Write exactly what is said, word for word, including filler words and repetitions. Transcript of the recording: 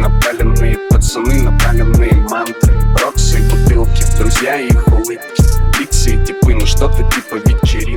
Напаленные пацаны, напаленные мантры, проксы, бутылки, друзья и их улыбки, лица и типы, ну что-то типа вечеринки.